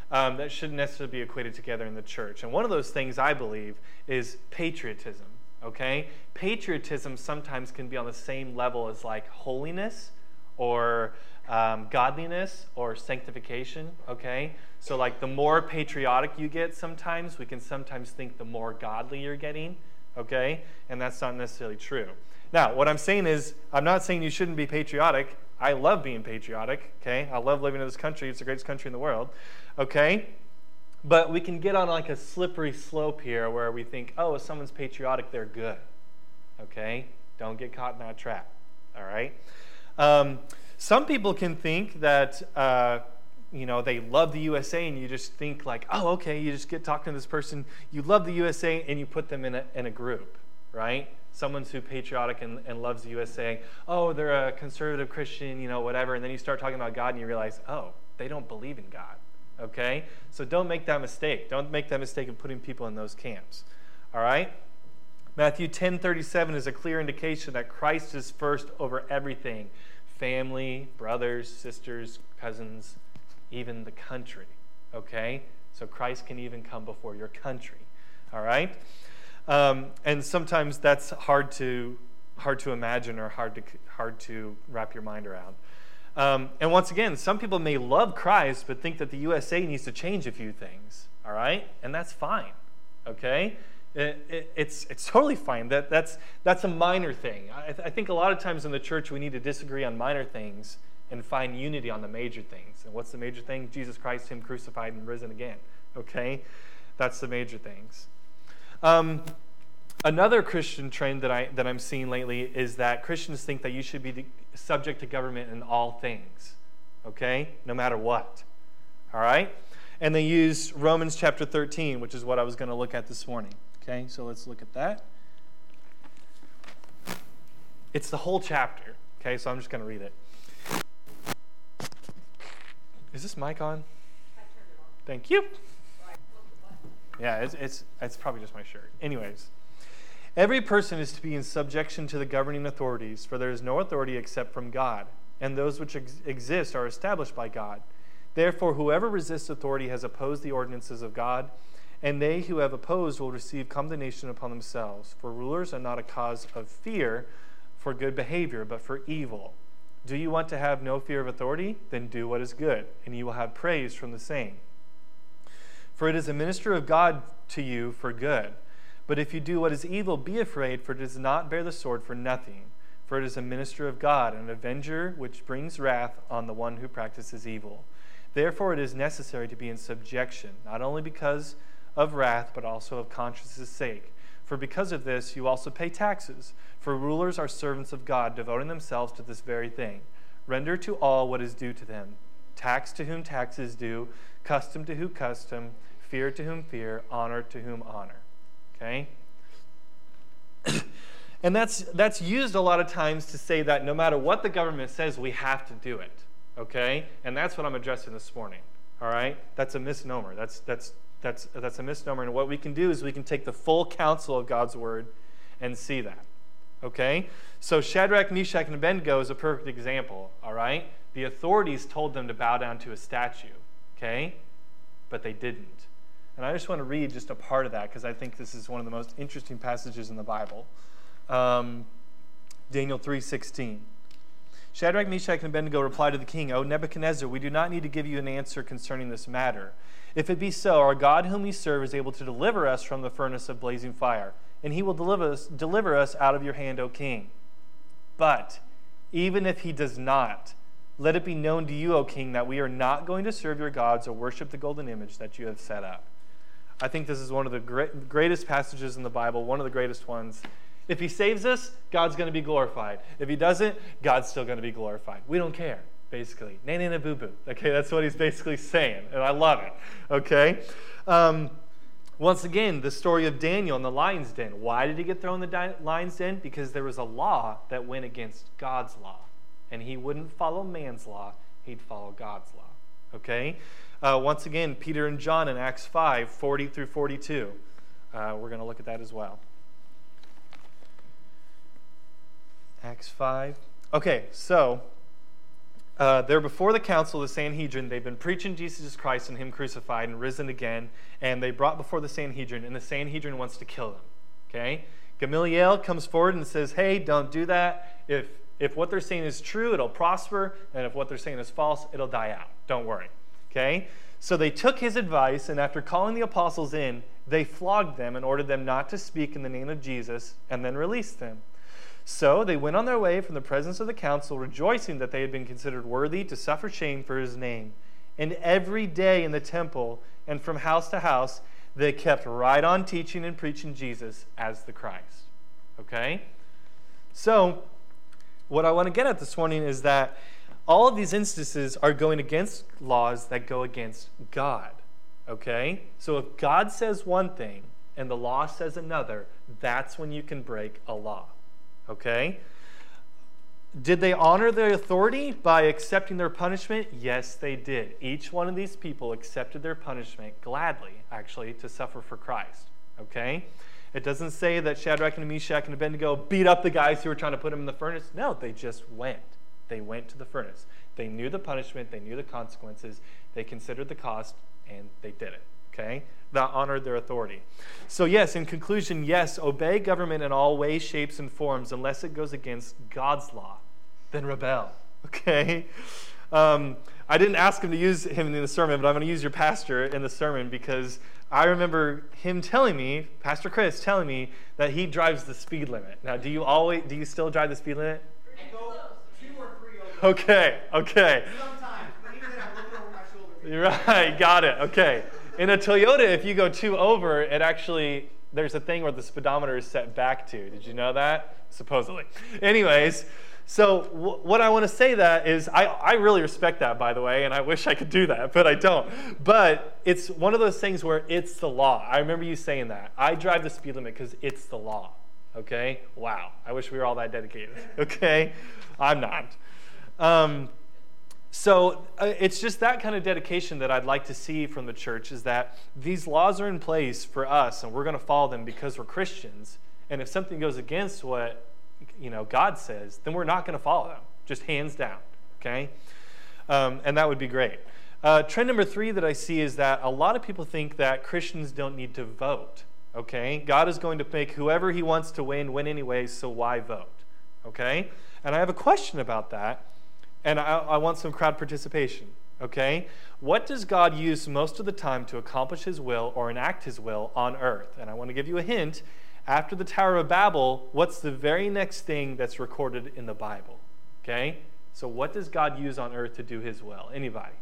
that shouldn't necessarily be equated together in the church. And one of those things, I believe, is patriotism. Okay? Patriotism sometimes can be on the same level as like holiness or godliness or sanctification. Okay? So like the more patriotic you get sometimes, we can sometimes think the more godly you're getting. Okay? And that's not necessarily true. Now, what I'm saying is, I'm not saying you shouldn't be patriotic. I love being patriotic. Okay? I love living in this country. It's the greatest country in the world. Okay? But we can get on like a slippery slope here where we think, oh, if someone's patriotic, they're good. Okay? Don't get caught in that trap. All right? Some people can think that, they love the USA, and you just think like, oh, okay, you just get talking to this person, you love the USA, and you put them in a group, right? Someone who's patriotic and loves the USA, oh, they're a conservative Christian, whatever, and then you start talking about God, and you realize, oh, they don't believe in God. Okay? So don't make that mistake. Don't make that mistake of putting people in those camps. All right? Matthew 10:37 is a clear indication that Christ is first over everything. Family, brothers, sisters, cousins, even the country. Okay? So Christ can even come before your country. All right? And sometimes that's hard to imagine or hard to wrap your mind around. And once again, some people may love Christ but think that the USA needs to change a few things, all right? And that's fine, okay? It's totally fine. That's a minor thing. I think a lot of times in the church we need to disagree on minor things and find unity on the major things. And what's the major thing? Jesus Christ, Him crucified and risen again, okay? That's the major things. Another Christian trend that I'm seeing lately is that Christians think that you should be subject to government in all things, okay? No matter what, all right? And they use Romans chapter 13, which is what I was going to look at this morning, okay? So let's look at that. It's the whole chapter, okay? So I'm just going to read it. Is this mic on? I turned it on. Thank you. Right, Yeah, it's probably just my shirt. Anyways. Every person is to be in subjection to the governing authorities, for there is no authority except from God, and those which exist are established by God. Therefore, whoever resists authority has opposed the ordinances of God, and they who have opposed will receive condemnation upon themselves. For rulers are not a cause of fear for good behavior, but for evil. Do you want to have no fear of authority? Then do what is good, and you will have praise from the same. For it is a minister of God to you for good. But if you do what is evil, be afraid, for it does not bear the sword for nothing. For it is a minister of God, an avenger which brings wrath on the one who practices evil. Therefore it is necessary to be in subjection, not only because of wrath, but also of conscience's sake. For because of this you also pay taxes. For rulers are servants of God, devoting themselves to this very thing. Render to all what is due to them. Tax to whom tax is due, custom to whom custom, fear to whom fear, honor to whom honor. Okay? And that's used a lot of times to say that no matter what the government says, we have to do it. Okay? And that's what I'm addressing this morning. All right? That's a misnomer. That's a misnomer. And what we can do is we can take the full counsel of God's word and see that. Okay? So Shadrach, Meshach, and Abednego is a perfect example. All right? The authorities told them to bow down to a statue. Okay? But they didn't. And I just want to read just a part of that because I think this is one of the most interesting passages in the Bible. Daniel 3:16. Shadrach, Meshach, and Abednego replied to the king, O Nebuchadnezzar, we do not need to give you an answer concerning this matter. If it be so, our God whom we serve is able to deliver us from the furnace of blazing fire, and he will deliver us out of your hand, O king. But even if he does not, let it be known to you, O king, that we are not going to serve your gods or worship the golden image that you have set up. I think this is one of the greatest passages in the Bible, one of the greatest ones. If he saves us, God's going to be glorified. If he doesn't, God's still going to be glorified. We don't care, basically. Na boo boo. Okay, that's what he's basically saying, and I love it. Okay? Once again, the story of Daniel in the lion's den. Why did he get thrown in the lion's den? Because there was a law that went against God's law. And he wouldn't follow man's law, he'd follow God's law. Okay? Once again, Peter and John in Acts 5, 40 through 42. We're going to look at that as well. Acts 5. Okay, so they're before the council, the Sanhedrin. They've been preaching Jesus Christ and him crucified and risen again, and they brought before the Sanhedrin, and the Sanhedrin wants to kill them. Okay? Gamaliel comes forward and says, hey, don't do that. If what they're saying is true, it'll prosper, and if what they're saying is false, it'll die out. Don't worry. Okay? So they took his advice, and after calling the apostles in, they flogged them and ordered them not to speak in the name of Jesus, and then released them. So they went on their way from the presence of the council, rejoicing that they had been considered worthy to suffer shame for his name. And every day in the temple and from house to house, they kept right on teaching and preaching Jesus as the Christ. Okay? So what I want to get at this morning is that all of these instances are going against laws that go against God. Okay? So if God says one thing and the law says another, that's when you can break a law. Okay? Did they honor their authority by accepting their punishment? Yes, they did. Each one of these people accepted their punishment gladly, actually, to suffer for Christ. Okay? It doesn't say that Shadrach and Meshach and Abednego beat up the guys who were trying to put them in the furnace. No, they just went. They went to the furnace. They knew the punishment. They knew the consequences. They considered the cost, and they did it. Okay? That honored their authority. So yes, in conclusion, yes, obey government in all ways, shapes, and forms unless it goes against God's law. Then rebel. Okay? I didn't ask him to use him in the sermon, but I'm going to use your pastor in the sermon because I remember him telling me, Pastor Chris telling me, that he drives the speed limit. Now, do you still drive the speed limit? Pretty close. 2 or 3 over. Okay. Sometimes, but even then I'm looking over my shoulder. You're right, got it. Okay. In a Toyota, if you go 2 over, it actually, there's a thing where the speedometer is set back to. Did you know that? Supposedly. Anyways, so what I want to say that is, I really respect that, by the way, and I wish I could do that, but I don't. But it's one of those things where it's the law. I remember you saying that. I drive the speed limit because it's the law. Okay? Wow. I wish we were all that dedicated. Okay? I'm not. So it's just that kind of dedication that I'd like to see from the church, is that these laws are in place for us, and we're going to follow them because we're Christians. And if something goes against what God says, then we're not going to follow them, just hands down. Okay, and that would be great. Trend number 3 that I see is that a lot of people think that Christians don't need to vote. Okay, God is going to make whoever He wants to win anyway, so why vote? Okay, and I have a question about that. And I want some crowd participation, okay? What does God use most of the time to accomplish His will or enact His will on earth? And I want to give you a hint. After the Tower of Babel, what's the very next thing that's recorded in the Bible? Okay? So what does God use on earth to do His will? Anybody?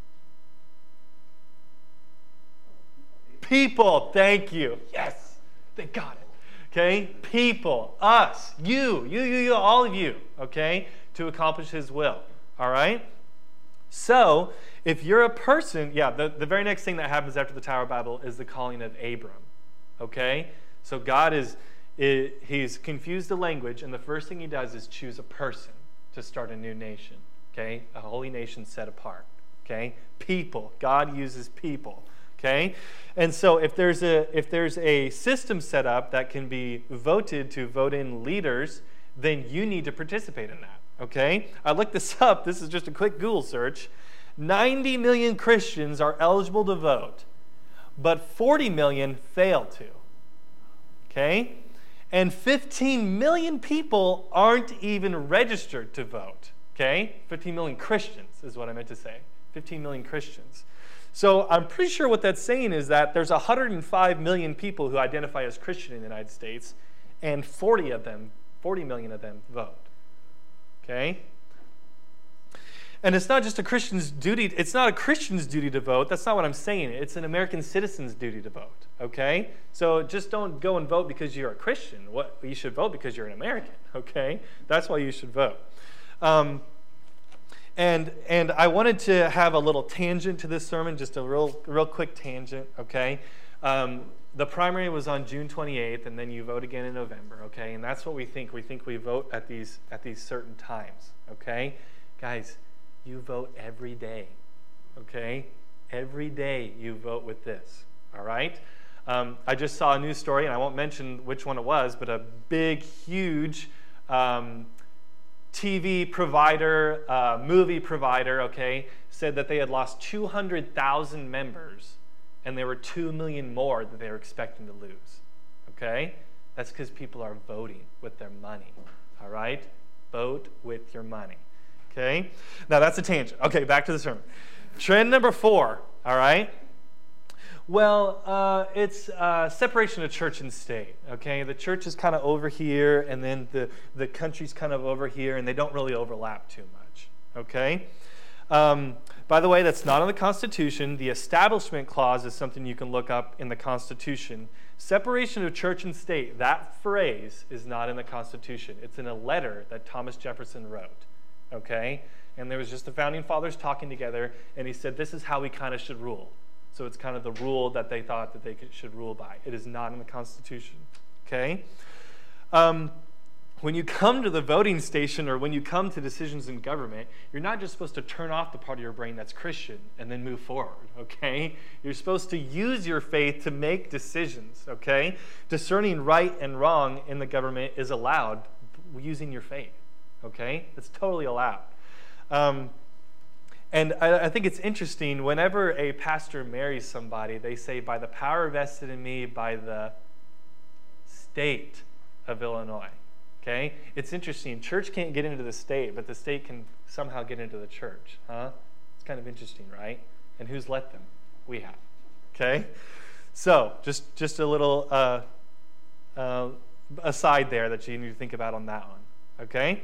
People. Thank you. Yes. They got it. Okay? People. Us. You, all of you. Okay? To accomplish His will. All right? So, if you're a person, the very next thing that happens after the Tower of Babel is the calling of Abram. Okay? So God He's confused the language, and the first thing He does is choose a person to start a new nation. Okay? A holy nation set apart. Okay? People. God uses people. Okay? And so if there's a system set up that can be voted to vote in leaders, then you need to participate in that. Okay? I looked this up. This is just a quick Google search. 90 million Christians are eligible to vote, but 40 million fail to. Okay? And 15 million people aren't even registered to vote. Okay? 15 million Christians is what I meant to say. 15 million Christians. So I'm pretty sure what that's saying is that there's 105 million people who identify as Christian in the United States, and 40 million of them vote. Okay? And it's not just a Christian's duty. It's not a Christian's duty to vote. That's not what I'm saying. It's an American citizen's duty to vote. Okay? So just don't go and vote because you're a Christian. You should vote because you're an American. Okay? That's why you should vote. And I wanted to have a little tangent to this sermon, just a real quick tangent. Okay? The primary was on June 28th, and then you vote again in November, okay? And that's what we think. We think we vote at these certain times, okay? Guys, you vote every day, okay? Every day you vote with this, all right? I just saw a news story, and I won't mention which one it was, but a big, huge TV provider, movie provider, okay, said that they had lost 200,000 members, and there were 2 million more that they were expecting to lose, okay? That's because people are voting with their money, all right? Vote with your money, okay? Now, that's a tangent. Okay, back to the sermon. Trend number 4, all right? Well, it's separation of church and state, okay? The church is kind of over here, and then the country's kind of over here, and they don't really overlap too much, okay? By the way, that's not in the Constitution. The Establishment Clause is something you can look up in the Constitution. Separation of church and state, that phrase is not in the Constitution. It's in a letter that Thomas Jefferson wrote, okay? And there was just the Founding Fathers talking together, and he said, this is how we kind of should rule. So it's kind of the rule that they thought that they should rule by. It is not in the Constitution, okay? When you come to the voting station or when you come to decisions in government, you're not just supposed to turn off the part of your brain that's Christian and then move forward, okay? You're supposed to use your faith to make decisions, okay? Discerning right and wrong in the government is allowed using your faith, okay? It's totally allowed. And I think it's interesting, whenever a pastor marries somebody, they say, by the power vested in me by the state of Illinois. Okay? It's interesting. Church can't get into the state, but the state can somehow get into the church. Huh? It's kind of interesting, right? And who's let them? We have. Okay? So, just a little aside there that you need to think about on that one. Okay?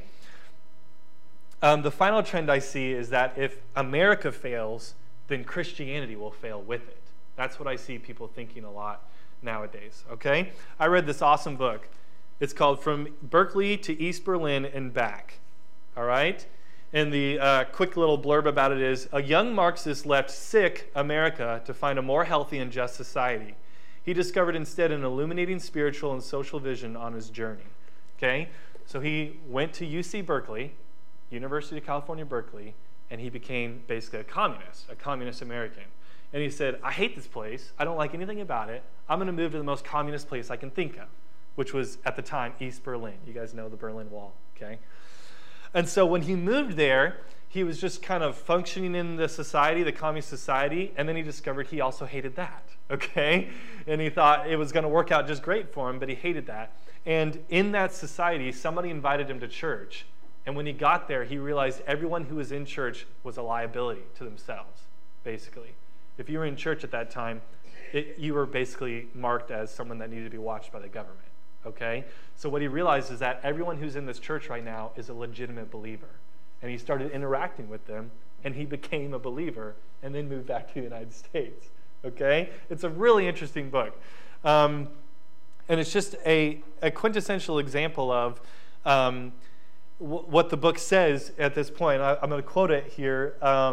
The final trend I see is that if America fails, then Christianity will fail with it. That's what I see people thinking a lot nowadays. Okay? I read this awesome book. It's called From Berkeley to East Berlin and Back. All right? And the quick little blurb about it is, a young Marxist left sick America to find a more healthy and just society. He discovered instead an illuminating spiritual and social vision on his journey. Okay? So he went to UC Berkeley, University of California, Berkeley, and he became basically a communist American. And he said, I hate this place. I don't like anything about it. I'm going to move to the most communist place I can think of, which was, at the time, East Berlin. You guys know the Berlin Wall, okay? And so when he moved there, he was just kind of functioning in the society, the communist society, and then he discovered he also hated that, okay? And he thought it was going to work out just great for him, but he hated that. And in that society, somebody invited him to church. And when he got there, he realized everyone who was in church was a liability to themselves, basically. If you were in church at that time, you were basically marked as someone that needed to be watched by the government. Okay? So what he realized is that everyone who's in this church right now is a legitimate believer. And he started interacting with them, and he became a believer, and then moved back to the United States. Okay? It's a really interesting book. And it's just a quintessential example of what the book says at this point. I'm going to quote it here.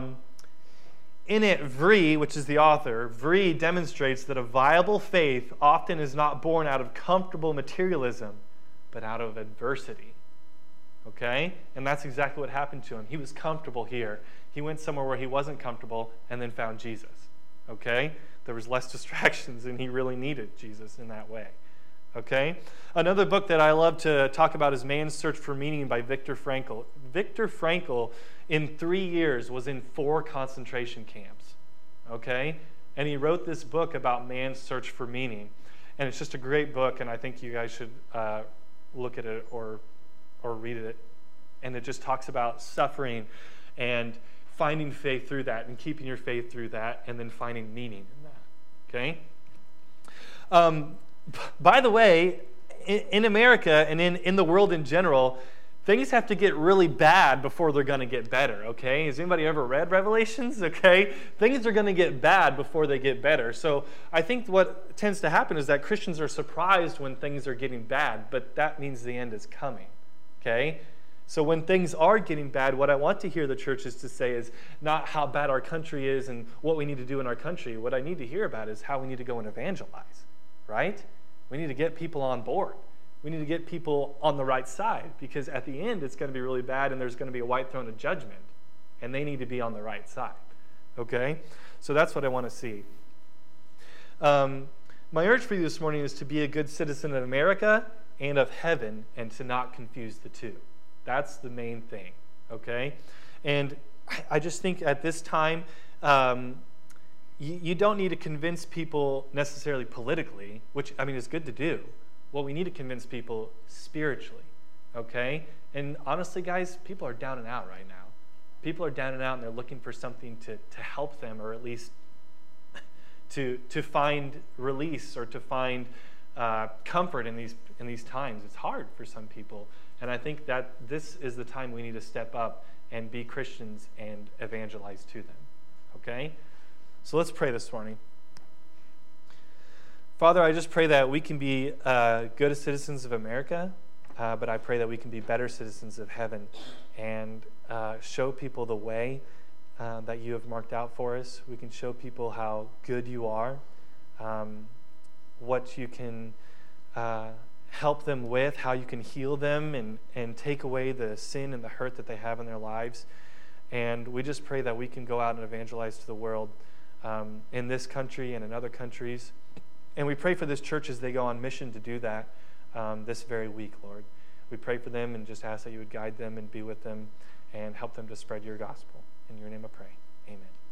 In it, Vrie, which is the author, Vrie demonstrates that a viable faith often is not born out of comfortable materialism, but out of adversity. Okay? And that's exactly what happened to him. He was comfortable here. He went somewhere where he wasn't comfortable and then found Jesus. Okay? There was less distractions, and he really needed Jesus in that way. Okay? Another book that I love to talk about is Man's Search for Meaning by Viktor Frankl. Viktor Frankl, in 3 years, was in 4 concentration camps. Okay? And he wrote this book about man's search for meaning. And it's just a great book, and I think you guys should look at it or read it. And it just talks about suffering and finding faith through that and keeping your faith through that and then finding meaning in that. Okay? By the way, in America and in the world in general, things have to get really bad before they're going to get better, okay? Has anybody ever read Revelations, okay? Things are going to get bad before they get better. So I think what tends to happen is that Christians are surprised when things are getting bad, but that means the end is coming, okay? So when things are getting bad, what I want to hear the churches to say is not how bad our country is and what we need to do in our country. What I need to hear about is how we need to go and evangelize, right? We need to get people on board. We need to get people on the right side, because at the end it's going to be really bad and there's going to be a white throne of judgment, and they need to be on the right side. Okay? So that's what I want to see. My urge for you this morning is to be a good citizen of America and of heaven, and to not confuse the two. That's the main thing, okay? And I just think at this time, you don't need to convince people necessarily politically, which, I mean, is good to do. What we need to convince people spiritually, okay? And honestly, guys, people are down and out right now. People are down and out, and they're looking for something to help them, or at least to find release, or to find comfort in these times. It's hard for some people, and I think that this is the time we need to step up and be Christians and evangelize to them, okay? So let's pray this morning. Father, I just pray that we can be good citizens of America, but I pray that we can be better citizens of heaven and show people the way that you have marked out for us. We can show people how good you are, what you can help them with, how you can heal them and take away the sin and the hurt that they have in their lives. And we just pray that we can go out and evangelize to the world in this country and in other countries. And we pray for this church as they go on mission to do that this very week, Lord. We pray for them and just ask that you would guide them and be with them and help them to spread your gospel. In your name I pray. Amen.